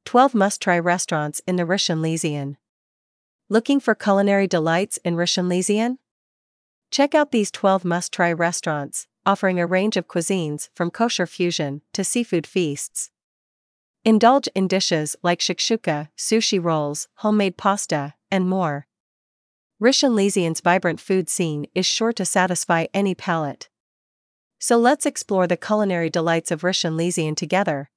12 must-try restaurants in the Rishon LeZion. Looking for culinary delights in Rishon LeZion? Check out these 12 must-try restaurants, offering a range of cuisines from kosher fusion to seafood feasts. Indulge in dishes like shakshuka, sushi rolls, homemade pasta, and more. Rishon LeZion's vibrant food scene is sure to satisfy any palate. So let's explore the culinary delights of Rishon LeZion together.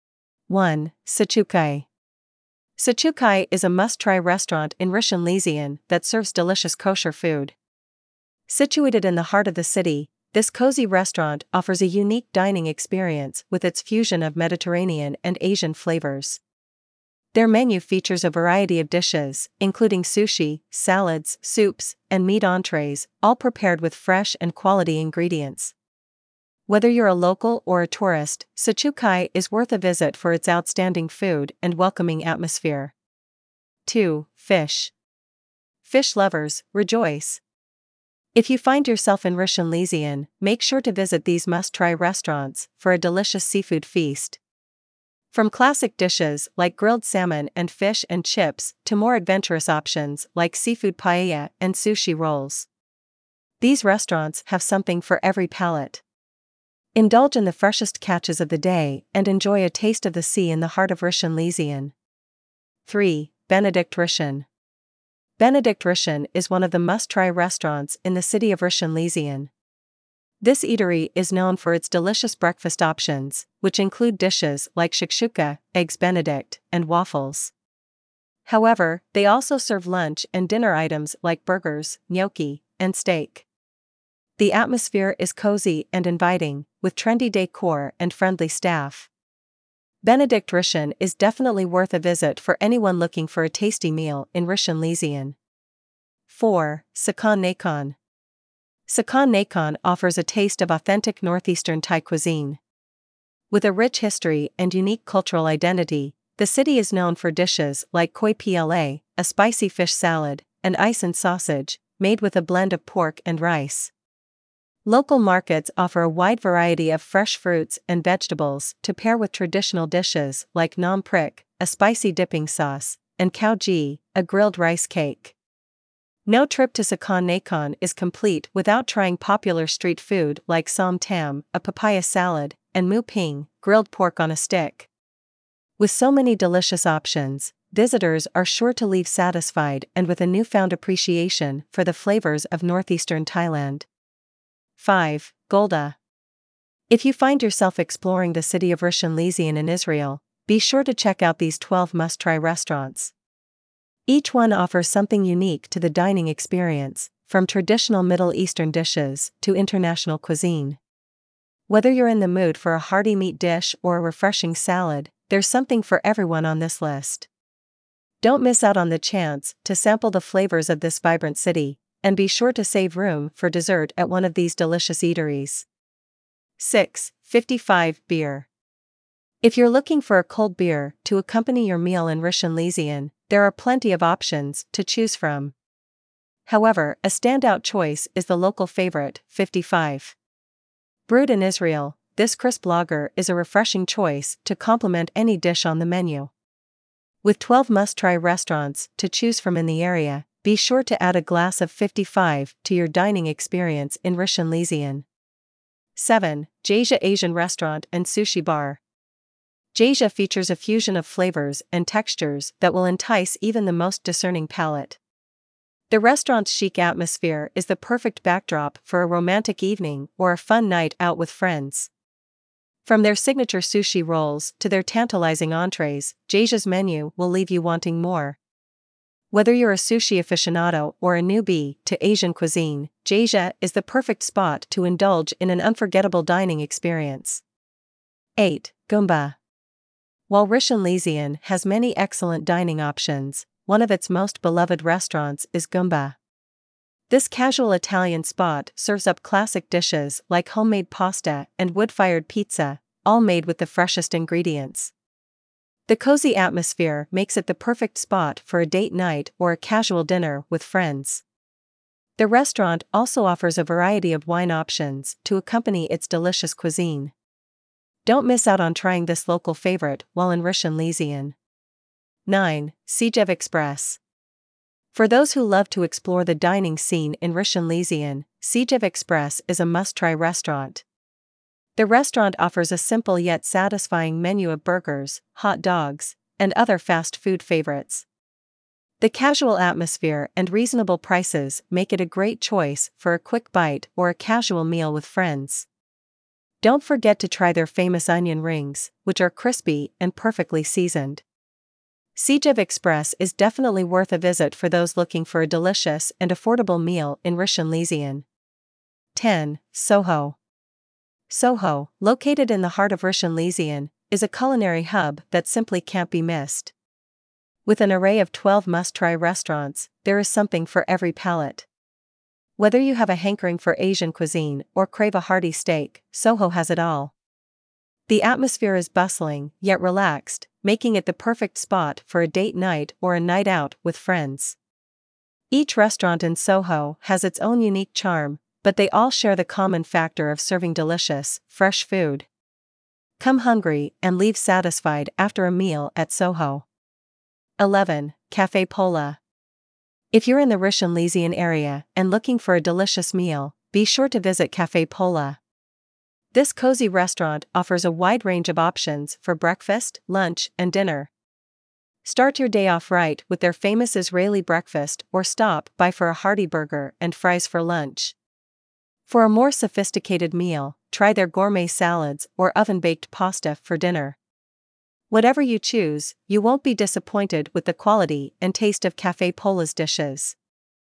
1. Sachukai. Sachukai is a must-try restaurant in Rishon LeZion that serves delicious kosher food. Situated in the heart of the city, this cozy restaurant offers a unique dining experience with its fusion of Mediterranean and Asian flavors. Their menu features a variety of dishes, including sushi, salads, soups, and meat entrees, all prepared with fresh and quality ingredients. Whether you're a local or a tourist, Sachukai is worth a visit for its outstanding food and welcoming atmosphere. 2. Fish. Fish lovers, rejoice! If you find yourself in Rishon LeZion, make sure to visit these must-try restaurants for a delicious seafood feast. From classic dishes like grilled salmon and fish and chips to more adventurous options like seafood paella and sushi rolls. These restaurants have something for every palate. Indulge in the freshest catches of the day and enjoy a taste of the sea in the heart of Rishon LeZion. 3. Benedict Rishon. Benedict Rishon is one of the must-try restaurants in the city of Rishon LeZion. This eatery is known for its delicious breakfast options, which include dishes like shakshuka, eggs benedict, and waffles. However, they also serve lunch and dinner items like burgers, gnocchi, and steak. The atmosphere is cozy and inviting, with trendy decor and friendly staff. Benedict Rishon is definitely worth a visit for anyone looking for a tasty meal in Rishon LeZion. 4. Sakon Nakhon. Sakon Nakhon offers a taste of authentic northeastern Thai cuisine. With a rich history and unique cultural identity, the city is known for dishes like koi pla, a spicy fish salad, and ice and sausage, made with a blend of pork and rice. Local markets offer a wide variety of fresh fruits and vegetables to pair with traditional dishes like nam prik, a spicy dipping sauce, and khao ji, a grilled rice cake. No trip to Sakon Nakhon is complete without trying popular street food like som tam, a papaya salad, and mu ping, grilled pork on a stick. With so many delicious options, visitors are sure to leave satisfied and with a newfound appreciation for the flavors of northeastern Thailand. 5. Golda. If you find yourself exploring the city of Rishon LeZion in Israel, be sure to check out these 12 must-try restaurants. Each one offers something unique to the dining experience, from traditional Middle Eastern dishes to international cuisine. Whether you're in the mood for a hearty meat dish or a refreshing salad, there's something for everyone on this list. Don't miss out on the chance to sample the flavors of this vibrant city, and be sure to save room for dessert at one of these delicious eateries. 6. 55 Beer. If you're looking for a cold beer to accompany your meal in Rishon LeZion, there are plenty of options to choose from. However, a standout choice is the local favorite, 55. Brewed in Israel, this crisp lager is a refreshing choice to complement any dish on the menu. With 12 must-try restaurants to choose from in the area, be sure to add a glass of 55 to your dining experience in Rishon LeZion. 7. Jasia Asian Restaurant and Sushi Bar. Jasia features a fusion of flavors and textures that will entice even the most discerning palate. The restaurant's chic atmosphere is the perfect backdrop for a romantic evening or a fun night out with friends. From their signature sushi rolls to their tantalizing entrees, Jasia's menu will leave you wanting more. Whether you're a sushi aficionado or a newbie to Asian cuisine, Jasia is the perfect spot to indulge in an unforgettable dining experience. 8. Goomba. While Rishon LeZion has many excellent dining options, one of its most beloved restaurants is Goomba. This casual Italian spot serves up classic dishes like homemade pasta and wood-fired pizza, all made with the freshest ingredients. The cozy atmosphere makes it the perfect spot for a date night or a casual dinner with friends. The restaurant also offers a variety of wine options to accompany its delicious cuisine. Don't miss out on trying this local favorite while in Rishon LeZion. 9. Sigev Express. For those who love to explore the dining scene in Rishon LeZion, Sigev Express is a must-try restaurant. The restaurant offers a simple yet satisfying menu of burgers, hot dogs, and other fast food favorites. The casual atmosphere and reasonable prices make it a great choice for a quick bite or a casual meal with friends. Don't forget to try their famous onion rings, which are crispy and perfectly seasoned. Sigev Express is definitely worth a visit for those looking for a delicious and affordable meal in Rishon LeZion. 10. Soho. Soho, located in the heart of Rishon LeZion, is a culinary hub that simply can't be missed. With an array of 12 must-try restaurants, there is something for every palate. Whether you have a hankering for Asian cuisine or crave a hearty steak, Soho has it all. The atmosphere is bustling, yet relaxed, making it the perfect spot for a date night or a night out with friends. Each restaurant in Soho has its own unique charm, but they all share the common factor of serving delicious, fresh food. Come hungry and leave satisfied after a meal at Soho. 11. Café Pola. If you're in the Rishon LeZion area and looking for a delicious meal, be sure to visit Café Pola. This cozy restaurant offers a wide range of options for breakfast, lunch, and dinner. Start your day off right with their famous Israeli breakfast or stop by for a hearty burger and fries for lunch. For a more sophisticated meal, try their gourmet salads or oven-baked pasta for dinner. Whatever you choose, you won't be disappointed with the quality and taste of Café Pola's dishes.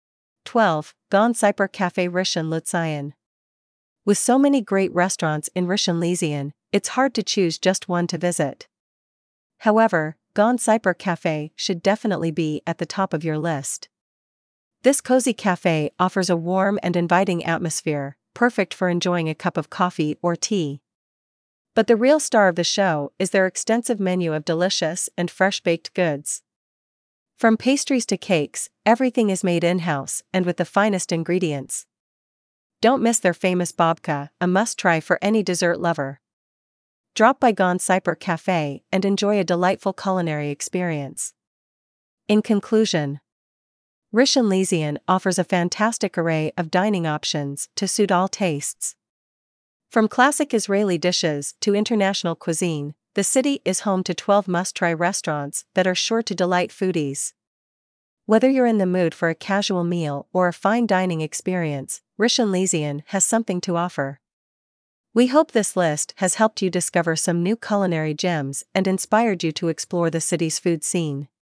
12. Gan Cyper Café Rishon LeZion. With so many great restaurants in Rishon LeZion, it's hard to choose just one to visit. However, Gan Cyper Café should definitely be at the top of your list. This cozy cafe offers a warm and inviting atmosphere, perfect for enjoying a cup of coffee or tea. But the real star of the show is their extensive menu of delicious and fresh-baked goods. From pastries to cakes, everything is made in-house and with the finest ingredients. Don't miss their famous babka, a must-try for any dessert lover. Drop by Gan Cyper Café and enjoy a delightful culinary experience. In conclusion, Rishon LeZion offers a fantastic array of dining options to suit all tastes. From classic Israeli dishes to international cuisine, the city is home to 12 must-try restaurants that are sure to delight foodies. Whether you're in the mood for a casual meal or a fine dining experience, Rishon LeZion has something to offer. We hope this list has helped you discover some new culinary gems and inspired you to explore the city's food scene.